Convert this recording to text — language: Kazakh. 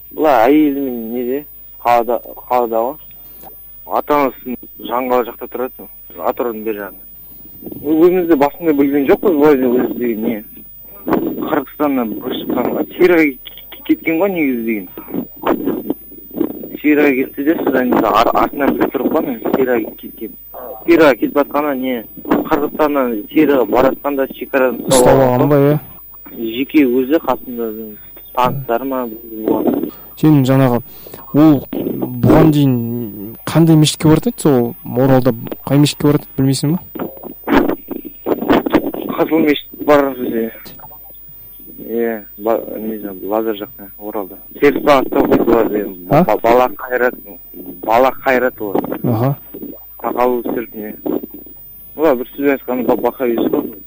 Бұлар әйелімен неде? Қалада ғой. Ата-анасы Жаңғала жақта тұрады. Атыраудың бер жағында. Өзімізде басында білген жоқпыз, былай өзі деген не. Қырғызстаннан бір шыққанға Сирияға кеткен ғой негізі деген. Сирияға кетті де, содан артынан біліп тұрып қой, Сирияға кеткен. Сирияға кетіп жатқанда не, Қырғызстаннан Сирияға баратқанда шекарадан ұстап алған ба, иә? Жеке өзі қасында таныстары ма болған. Сен жаңағы ол бұған дейін қандай мешітке барады еді, сол Оралда қай мешітке барады білмейсің ба? Қызыл мешіт бар бізде. Не знаю, Лазар жақта, Оралда. Теріс бағытта оқиды, бала қайрат олар. Аха. Тақалу түсіріп не. Олар бір сөз айтқаны бақай үйсі ғой.